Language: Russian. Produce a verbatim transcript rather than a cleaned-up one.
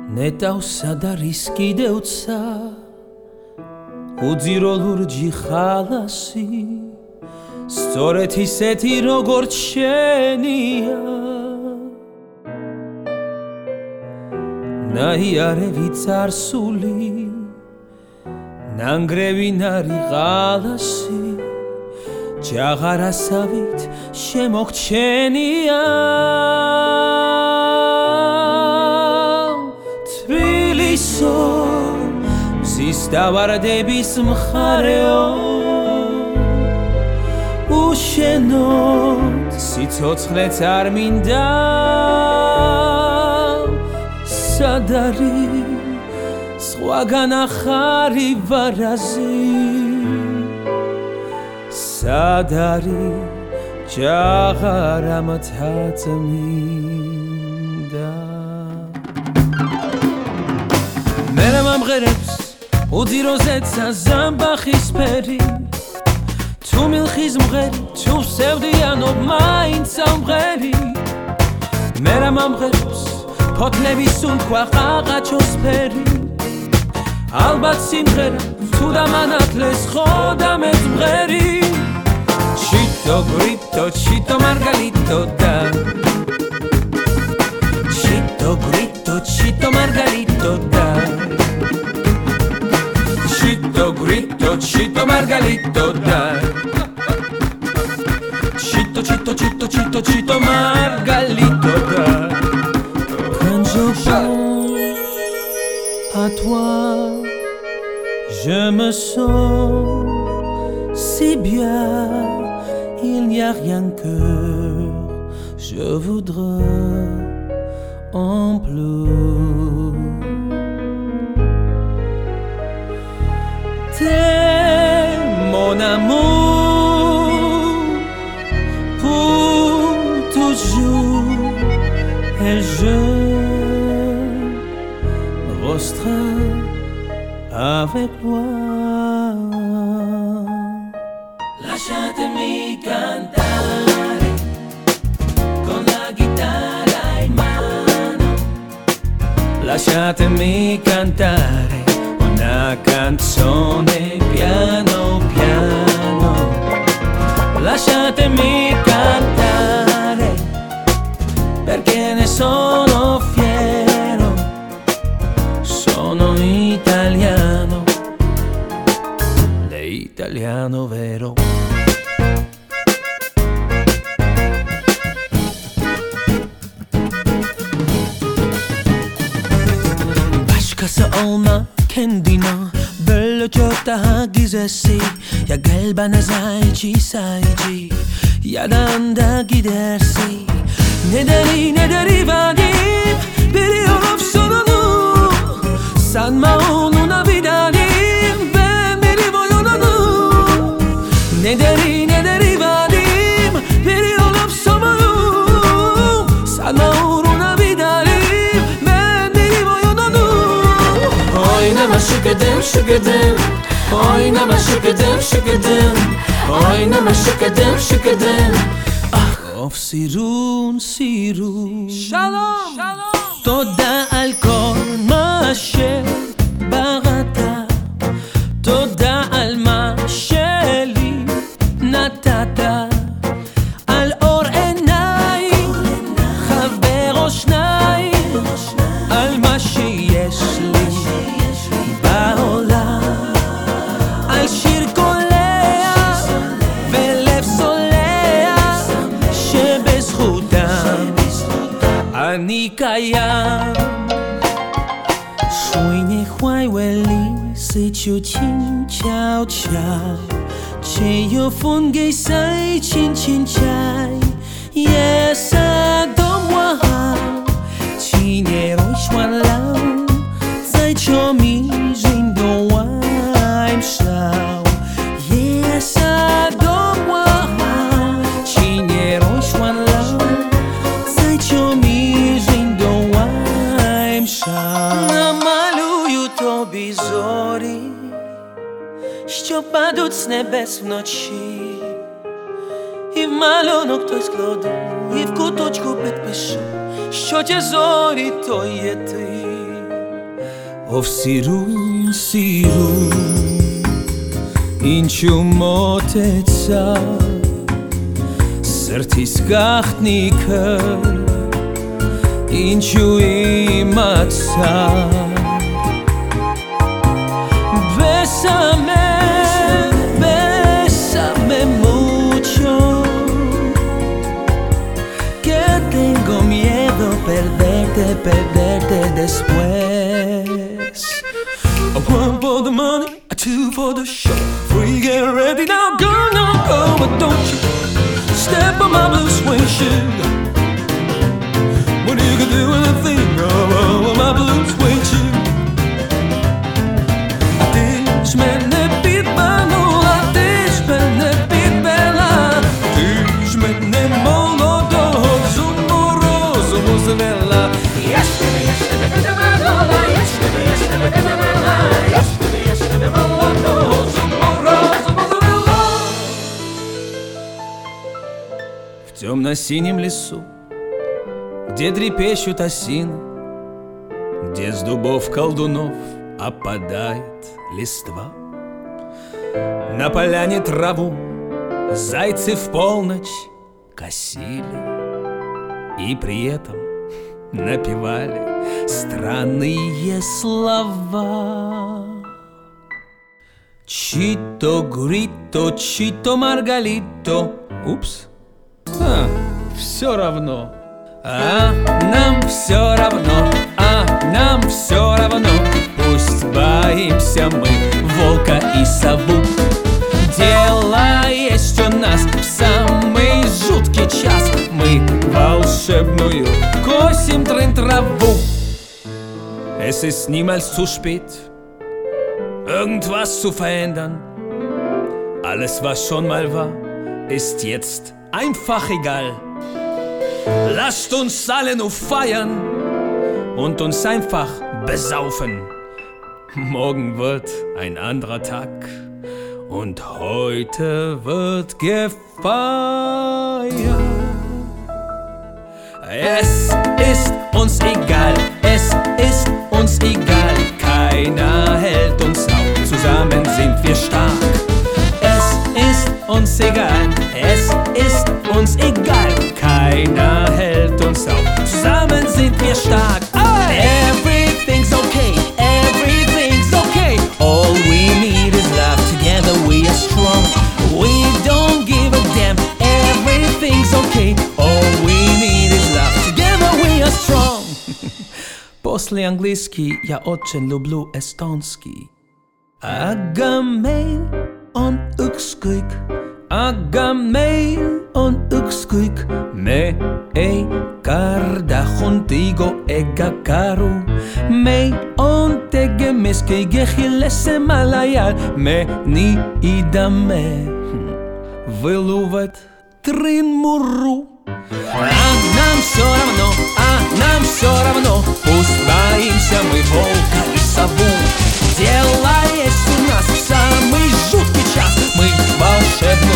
ნეტავსა და რისკიდევცა უძირო ლურჯი ხალასი სწორედ ისეთი როგორც შენია ნაიარევი წარსული ნანგრევი ნარი ღალასი ჯაღარასავით შემოგჩენია თბილისო მზის დავარდების მხარეო უშენოდ სიცოცხლეც არ მინდა სად არის სხვაგან ახარი ვარაზი სად არის ჯაღარა მთაწმინდა მერე მომღერებს უძიროზეცა ზამბახის ფერი თუ მილხის მღერი თუ სევდიანობ მაინც ამღერი მერე მომღერებს ფოთლების სუნთქვა ყაყაჩოს ფერი ალბათ სიმღერა თუ დამანათლეს ხოდამეც მღერი ჩიტო გრიტო ჩიტო მარგალიტო და ჩიტო გრიტო ჩიტო მარგალიტო და ჩიტო გრიტო ჩიტო მარგალიტო და ჩიტო ჩიტო ჩიტო ჩიტო ჩიტო მარგალitto da quand je pense à toi je me sens si bien il n'y a rien que je voudrais en plus t'es mon amour pour toujours et je me restreins avec toi lasciatemi cantare con la chitarra in mano lasciatemi cantare una canzone piano piano lasciatemi cantare perché ne sono fiero sono italiano lei italiano vero başkası olma kendine böyle çok daha güzelsin ya gel bana sayıcı sayıcı yadan da gidersin ne deri ne deri vadim biliyorum sonunu sanma onuna bidalim ben benim oyununu ne deri ne deri vadim biliyorum sonunu sanma onuna bidalim ben benim oyununu oynama şıkıdım şıkıdım oynama şıkıdım şıkıdım oynama şıkıdım şıkıdım of sirun sirun shalom shalom toda al kol ma שבغת תודה על מה שלי נתת על אור עיניים חבר או שניים על מה שיש לי בעולם על שיר קולח ולב סולח שבזכותם אני קיים水你怀为里是秋轻悄悄却又分给谁轻轻摘夜色多么好七年来传浪在球迷人的外少夜色多么好七年来传浪在球迷人的外少тобі зорі, що падуть з небес вночі, і в малюнок той складу, і в куточку підпишу, що ті зорі то є ти. of siru, siru Ինչու մոտեցա Սրտիս գաղտնիքը Ինչու իմացա Bésame, bésame mucho Que tengo miedo perderte, perderte después A one for the money, a two for the show Three, get ready now, go, no, go But don't you step on my blue suede shoe What you can do with a thing, oh, oh, my blue suede shoe Diz me ne pit manula, diz me ne pit bella Diz me ne molodozo, morozo, mozzarella Yesterday, yesterday, manula Yesterday, yesterday, manula Yesterday, yesterday, molodozo, morozo, mozzarella В темно-синем лесу, где трепещут осины Где с дубов колдунов опадает листва На поляне траву зайцы в полночь косили И при этом напевали странные слова Чито, грито, чито, маргалито Упс, а, все равно А нам все равно, а нам все равно Пусть боимся мы волка и сову Дело есть у нас в самый жуткий час Мы волшебную косим трын-траву Es ist niemals zu spät, irgendwas zu verändern Alles was schon mal war, ist jetzt einfach egal Lasst uns alle nur feiern und uns einfach besaufen Morgen wird ein anderer Tag und heute wird gefeiert. Es ist uns egal, es ist uns egal, keiner hält uns auf, zusammen sind wir stark. Es ist uns egal, es ist uns egal, keiner hält uns auf, zusammen sind wir stark. Everything's okay, everything's okay. All we need is love, together we are strong. We don't give a damn, everything's okay. All we need is love, together we are strong. После английский я очень люблю эстонский. Aga-meil on ükskõik, aga meil on ükskõik. Me ei karda hundiga ega karu. Meil on tegemist kõige hilisemal ajal. Me niidame võluvad трын-муру. А нам все равно, а нам все равно. Пусть боимся мы волка и сову. Дело есть у нас в самый жуткий час. Мы волшебные